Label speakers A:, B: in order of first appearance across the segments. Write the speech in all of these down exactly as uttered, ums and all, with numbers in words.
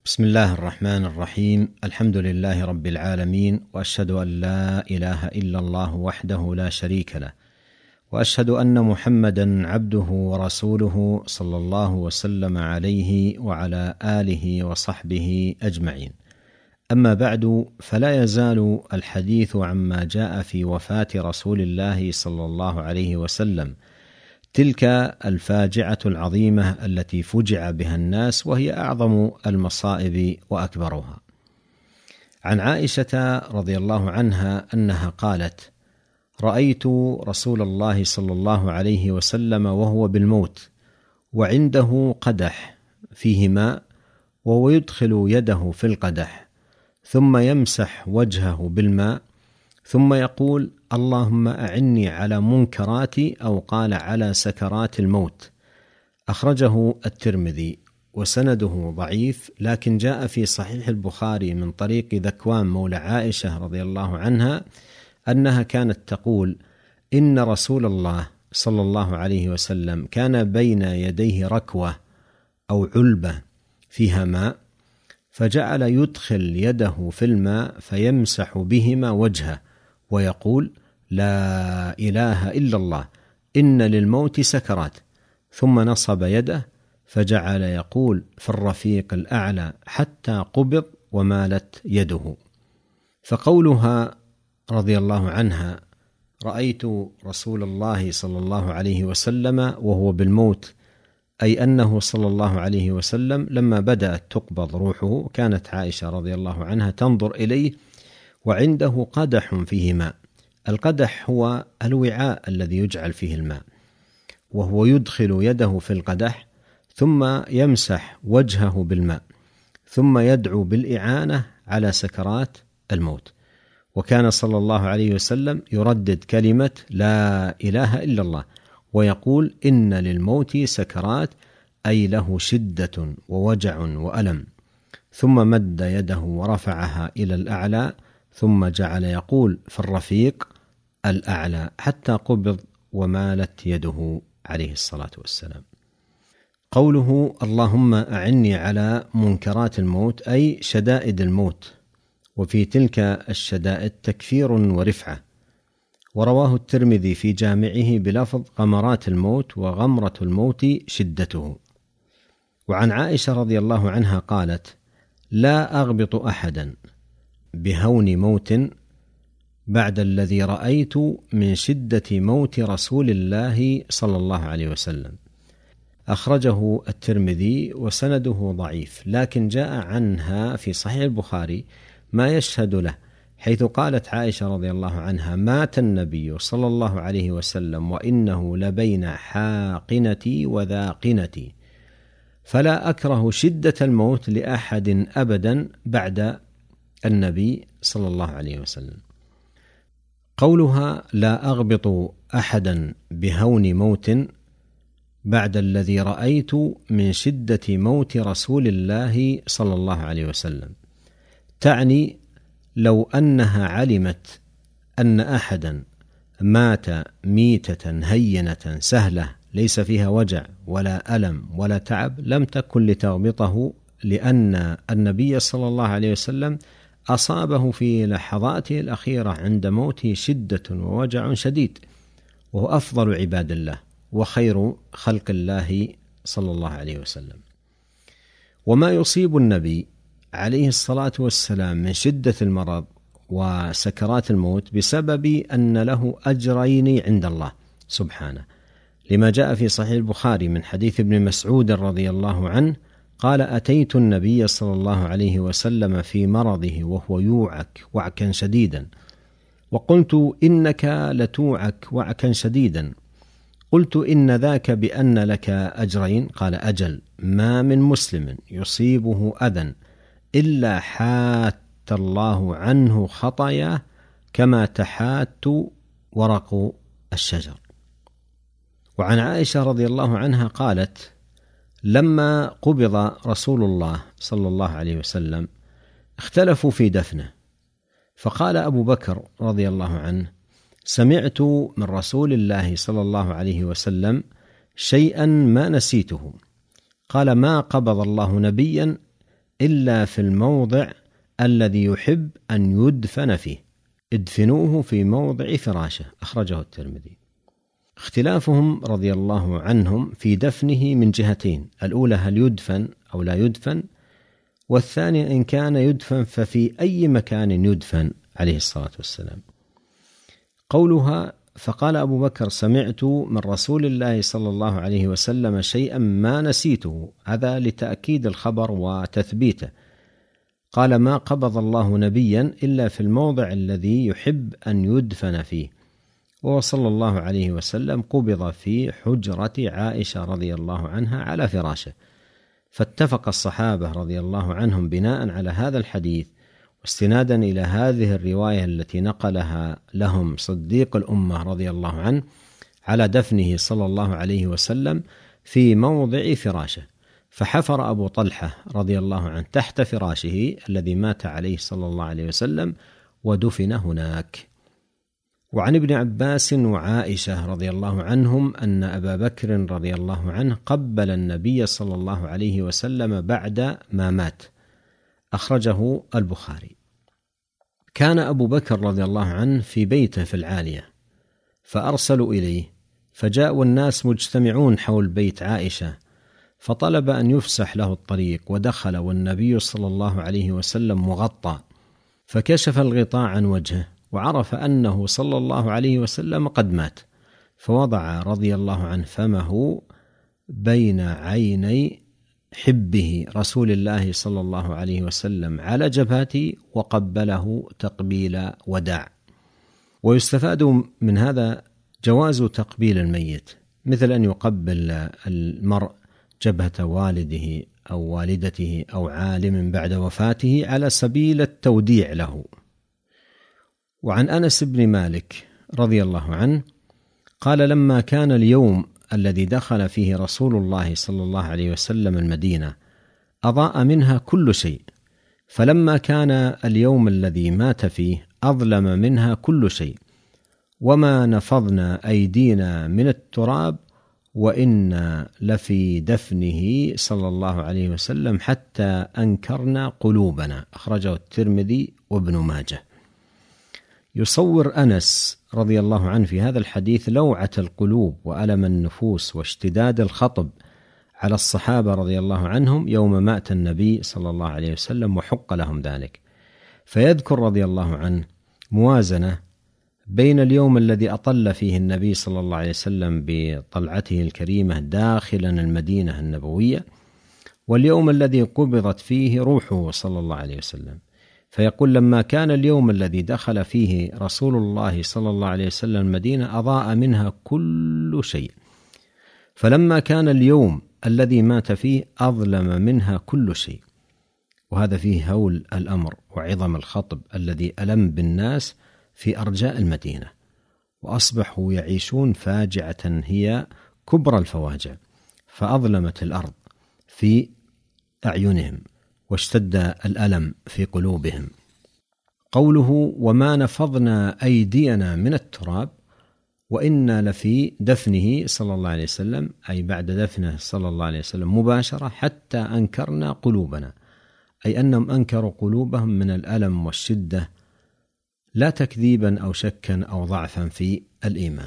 A: بسم الله الرحمن الرحيم. الحمد لله رب العالمين، وأشهد أن لا إله إلا الله وحده لا شريك له، وأشهد أن محمدا عبده ورسوله صلى الله وسلم عليه وعلى آله وصحبه أجمعين. أما بعد، فلا يزال الحديث عما جاء في وفاة رسول الله صلى الله عليه وسلم، تلك الفاجعة العظيمة التي فجع بها الناس، وهي أعظم المصائب وأكبرها. عن عائشة رضي الله عنها أنها قالت: رأيت رسول الله صلى الله عليه وسلم وهو بالموت، وعنده قدح فيه ماء، وهو يدخل يده في القدح ثم يمسح وجهه بالماء، ثم يقول: اللهم أعني على منكرات، أو قال على سكرات الموت. أخرجه الترمذي، وسنده ضعيف، لكن جاء في صحيح البخاري من طريق ذكوان مولى عائشة رضي الله عنها أنها كانت تقول: إن رسول الله صلى الله عليه وسلم كان بين يديه ركوة أو علبة فيها ماء، فجعل يدخل يده في الماء فيمسح بهما وجهه ويقول: لا إله إلا الله، إن للموت سكرات، ثم نصب يده فجعل يقول في الرفيق الأعلى حتى قبض ومالت يده. فقولها رضي الله عنها: رأيت رسول الله صلى الله عليه وسلم وهو بالموت، أي أنه صلى الله عليه وسلم لما بدأت تقبض روحه كانت عائشة رضي الله عنها تنظر إليه وعنده قدح فيه ماء. القدح هو الوعاء الذي يجعل فيه الماء، وهو يدخل يده في القدح ثم يمسح وجهه بالماء، ثم يدعو بالإعانة على سكرات الموت. وكان صلى الله عليه وسلم يردد كلمة لا إله إلا الله، ويقول: إن للموت سكرات، أي له شدة ووجع وألم. ثم مد يده ورفعها إلى الأعلى، ثم جعل يقول في الرفيق الأعلى حتى قبض ومالت يده عليه الصلاة والسلام. قوله: اللهم أعني على منكرات الموت، أي شدائد الموت، وفي تلك الشدائد تكفير ورفعة. ورواه الترمذي في جامعه بلفظ غمرات الموت، وغمرة الموت شدته. وعن عائشة رضي الله عنها قالت: لا أغبط أحدا بهون موت بعد الذي رأيت من شدة موت رسول الله صلى الله عليه وسلم. أخرجه الترمذي، وسنده ضعيف، لكن جاء عنها في صحيح البخاري ما يشهد له، حيث قالت عائشة رضي الله عنها: مات النبي صلى الله عليه وسلم وإنه لبين حاقنتي وذاقنتي، فلا أكره شدة الموت لأحد أبدا بعد النبي صلى الله عليه وسلم. قولها: لا أغبط أحدا بهون موت بعد الذي رأيت من شدة موت رسول الله صلى الله عليه وسلم، تعني لو أنها علمت أن أحدا مات ميتة هينة سهلة ليس فيها وجع ولا ألم ولا تعب، لم تكن لتغبطه، لأن النبي صلى الله عليه وسلم أصابه في لحظاته الأخيرة عند موته شدة ووجع شديد، وهو أفضل عباد الله وخير خلق الله صلى الله عليه وسلم. وما يصيب النبي عليه الصلاة والسلام من شدة المرض وسكرات الموت بسبب أن له أجرين عند الله سبحانه، لما جاء في صحيح البخاري من حديث ابن مسعود رضي الله عنه قال: أتيت النبي صلى الله عليه وسلم في مرضه وهو يوعك وعكا شديدا، وقلت: إنك لتوعك وعكا شديدا. قلت: إن ذاك بأن لك أجرين؟ قال: أجل، ما من مسلم يصيبه أذى إلا حات الله عنه خطاياه كما تحات ورق الشجر. وعن عائشة رضي الله عنها قالت: لما قبض رسول الله صلى الله عليه وسلم اختلفوا في دفنه، فقال أبو بكر رضي الله عنه: سمعت من رسول الله صلى الله عليه وسلم شيئا ما نسيته. قال: ما قبض الله نبيا إلا في الموضع الذي يحب أن يدفن فيه، ادفنوه في موضع فراشه، أخرجه الترمذي. اختلافهم رضي الله عنهم في دفنه من جهتين: الأولى هل يدفن أو لا يدفن، والثانية إن كان يدفن ففي أي مكان يدفن عليه الصلاة والسلام. قولها: فقال أبو بكر: سمعت من رسول الله صلى الله عليه وسلم شيئا ما نسيته، هذا لتأكيد الخبر وتثبيته. قال: ما قبض الله نبيا إلا في الموضع الذي يحب أن يدفن فيه، وهو صلى الله عليه وسلم قبض في حجرة عائشة رضي الله عنها على فراشه. فاتفق الصحابة رضي الله عنهم بناء على هذا الحديث واستنادا إلى هذه الرواية التي نقلها لهم صديق الأمة رضي الله عنه على دفنه صلى الله عليه وسلم في موضع فراشه. فحفر أبو طلحة رضي الله عنه تحت فراشه الذي مات عليه صلى الله عليه وسلم ودفن هناك. وعن ابن عباس وعائشة رضي الله عنهم أن أبا بكر رضي الله عنه قبل النبي صلى الله عليه وسلم بعد ما مات، أخرجه البخاري. كان أبو بكر رضي الله عنه في بيته في العالية، فأرسلوا إليه، فجاءوا الناس مجتمعون حول بيت عائشة، فطلب أن يفسح له الطريق، ودخل والنبي صلى الله عليه وسلم مغطى، فكشف الغطاء عن وجهه وعرف أنه صلى الله عليه وسلم قد مات، فوضع رضي الله عنه فمه بين عيني حبه رسول الله صلى الله عليه وسلم على جبهته وقبله تقبيل وداع. ويستفاد من هذا جواز تقبيل الميت، مثل أن يقبل المرء جبهة والده أو والدته أو عالم بعد وفاته على سبيل التوديع له. وعن أنس بن مالك رضي الله عنه قال: لما كان اليوم الذي دخل فيه رسول الله صلى الله عليه وسلم المدينة أضاء منها كل شيء، فلما كان اليوم الذي مات فيه أظلم منها كل شيء، وما نفضنا أيدينا من التراب وإنا لفي دفنه صلى الله عليه وسلم حتى أنكرنا قلوبنا، أخرجه الترمذي وابن ماجه. يصور أنس رضي الله عنه في هذا الحديث لوعة القلوب وألم النفوس واشتداد الخطب على الصحابة رضي الله عنهم يوم مات النبي صلى الله عليه وسلم وحق لهم ذلك، فيذكر رضي الله عنه موازنة بين اليوم الذي أطل فيه النبي صلى الله عليه وسلم بطلعته الكريمة داخلا المدينة النبوية، واليوم الذي قبضت فيه روحه صلى الله عليه وسلم، فيقول: لما كان اليوم الذي دخل فيه رسول الله صلى الله عليه وسلم المدينة أضاء منها كل شيء، فلما كان اليوم الذي مات فيه أظلم منها كل شيء. وهذا فيه هول الأمر وعظم الخطب الذي ألم بالناس في أرجاء المدينة، وأصبحوا يعيشون فاجعة هي كبرى الفواجع، فأظلمت الأرض في أعينهم واشتد الألم في قلوبهم. قوله: وما نفضنا أيدينا من التراب وإنا لفي دفنه صلى الله عليه وسلم، أي بعد دفنه صلى الله عليه وسلم مباشرة، حتى أنكرنا قلوبنا، أي أنهم أنكروا قلوبهم من الألم والشدة، لا تكذيبا أو شكا أو ضعفا في الإيمان.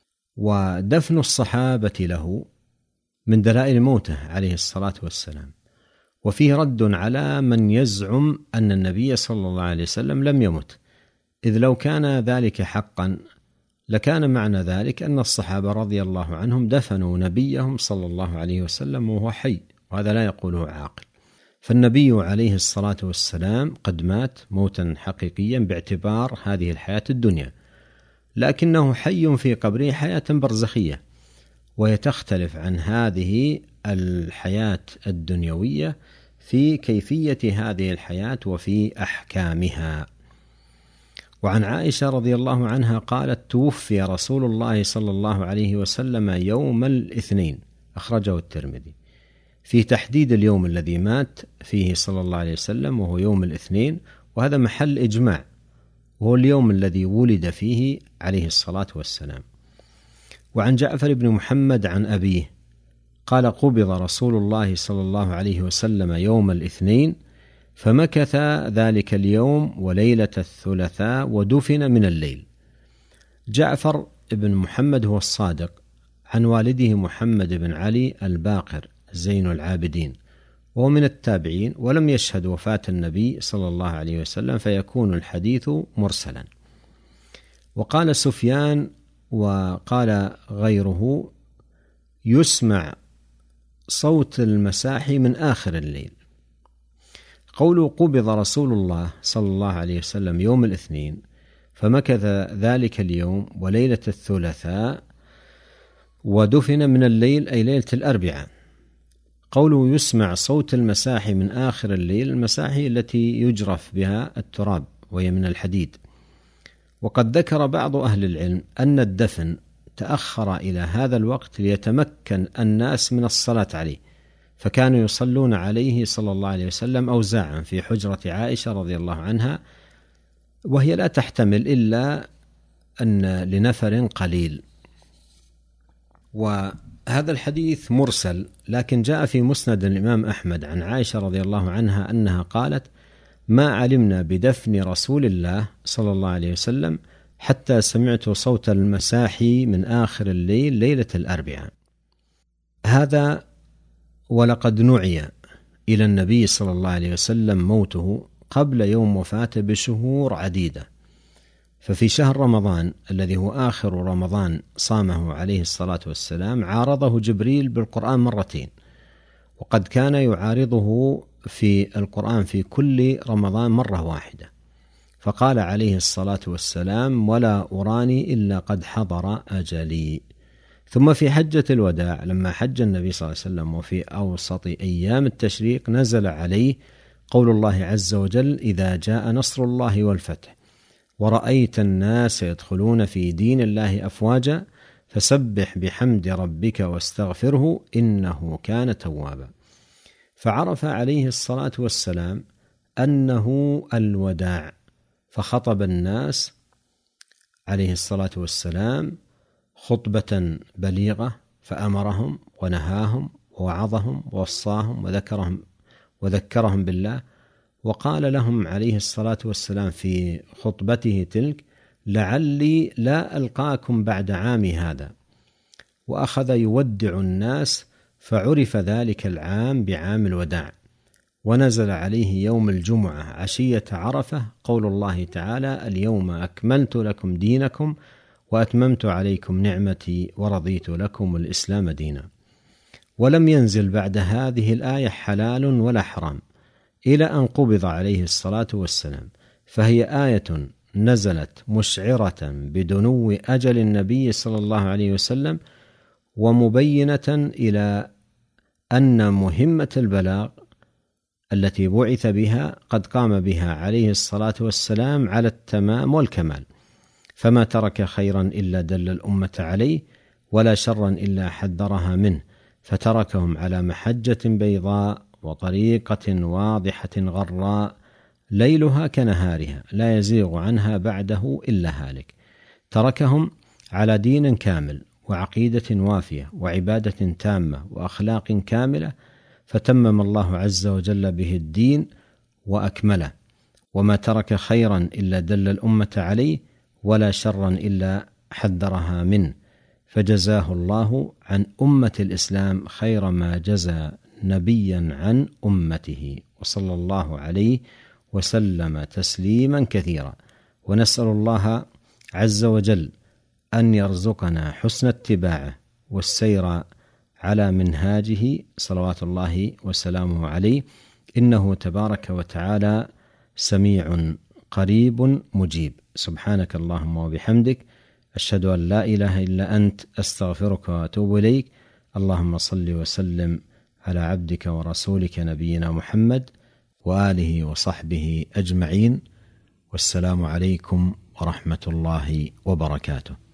A: ودفن الصحابة له من دلائل موته عليه الصلاة والسلام، وفيه رد على من يزعم أن النبي صلى الله عليه وسلم لم يمت، إذ لو كان ذلك حقا لكان معنى ذلك أن الصحابة رضي الله عنهم دفنوا نبيهم صلى الله عليه وسلم وهو حي، وهذا لا يقوله عاقل. فالنبي عليه الصلاة والسلام قد مات موتا حقيقيا باعتبار هذه الحياة الدنيا، لكنه حي في قبره حياة برزخية، وهي تختلف عن هذه الحياة الدنيوية في كيفية هذه الحياة وفي أحكامها. وعن عائشة رضي الله عنها قالت: توفي رسول الله صلى الله عليه وسلم يوم الاثنين، أخرجه الترمذي، في تحديد اليوم الذي مات فيه صلى الله عليه وسلم وهو يوم الاثنين، وهذا محل إجماع، وهو اليوم الذي ولد فيه عليه الصلاة والسلام. وعن جعفر بن محمد عن أبيه قال: قبض رسول الله صلى الله عليه وسلم يوم الاثنين فمكث ذلك اليوم وليلة الثلاثاء ودفن من الليل. جعفر بن محمد هو الصادق عن والده محمد بن علي الباقر زين العابدين، وهو من التابعين ولم يشهد وفاة النبي صلى الله عليه وسلم، فيكون الحديث مرسلا. وقال سفيان وقال غيره: يسمع صوت المساحي من آخر الليل. قوله قبض رسول الله صلى الله عليه وسلم يوم الاثنين فمكث ذلك اليوم وليلة الثلاثاء ودفن من الليل أي ليلة الأربعاء. قوله يسمع صوت المساحي من آخر الليل، المساحي التي يجرف بها التراب وهي من الحديد. وقد ذكر بعض أهل العلم أن الدفن تأخر إلى هذا الوقت ليتمكن الناس من الصلاة عليه، فكانوا يصلون عليه صلى الله عليه وسلم أوزاعا في حجرة عائشة رضي الله عنها، وهي لا تحتمل إلا أن لنفر قليل. وهذا الحديث مرسل، لكن جاء في مسند الإمام أحمد عن عائشة رضي الله عنها أنها قالت: ما علمنا بدفن رسول الله صلى الله عليه وسلم حتى سمعت صوت المساحي من آخر الليل ليلة الأربعاء. هذا ولقد نعي إلى النبي صلى الله عليه وسلم موته قبل يوم وفاته بشهور عديدة، ففي شهر رمضان الذي هو آخر رمضان صامه عليه الصلاة والسلام عارضه جبريل بالقرآن مرتين، وقد كان يعارضه في القرآن في كل رمضان مرة واحدة، فقال عليه الصلاة والسلام: ولا أراني إلا قد حضر أجلي. ثم في حجة الوداع لما حج النبي صلى الله عليه وسلم وفي أوسط أيام التشريق نزل عليه قول الله عز وجل: إذا جاء نصر الله والفتح ورأيت الناس يدخلون في دين الله أفواجا فسبح بحمد ربك واستغفره إنه كان توابا. فعرف عليه الصلاة والسلام أنه الوداع، فخطب الناس عليه الصلاة والسلام خطبة بليغة، فأمرهم ونهاهم ووعظهم ووصاهم وذكرهم وذكرهم بالله، وقال لهم عليه الصلاة والسلام في خطبته تلك: لعلي لا ألقاكم بعد عامي هذا. وأخذ يودع الناس، فعرف ذلك العام بعام الوداع. ونزل عليه يوم الجمعة عشية عرفة قول الله تعالى: اليوم أكملت لكم دينكم وأتممت عليكم نعمتي ورضيت لكم الإسلام دينا. ولم ينزل بعد هذه الآية حلال ولا حرام إلى أن قبض عليه الصلاة والسلام، فهي آية نزلت مشعرة بدنو أجل النبي صلى الله عليه وسلم، ومبينة إلى أن مهمة البلاغ التي بعث بها قد قام بها عليه الصلاة والسلام على التمام والكمال، فما ترك خيرا إلا دل الأمة عليه، ولا شرا إلا حذرها منه، فتركهم على محجة بيضاء وطريقة واضحة غراء ليلها كنهارها لا يزيغ عنها بعده إلا هالك. تركهم على دين كامل وعقيدة وافية وعبادة تامة وأخلاق كاملة، فتمم الله عز وجل به الدين وأكمله. وما ترك خيرا إلا دل الأمة عليه، ولا شرا إلا حذرها منه، فجزاه الله عن أمة الإسلام خير ما جزى نبيا عن أمته، وصلى الله عليه وسلم تسليما كثيرا. ونسأل الله عز وجل أن يرزقنا حسن اتباعه والسير على منهاجه صلوات الله وسلامه عليه، إنه تبارك وتعالى سميع قريب مجيب. سبحانك اللهم وبحمدك، أشهد أن لا إله إلا أنت، أستغفرك وأتوب إليك. اللهم صل وسلم على عبدك ورسولك نبينا محمد وآله وصحبه أجمعين، والسلام عليكم ورحمة الله وبركاته.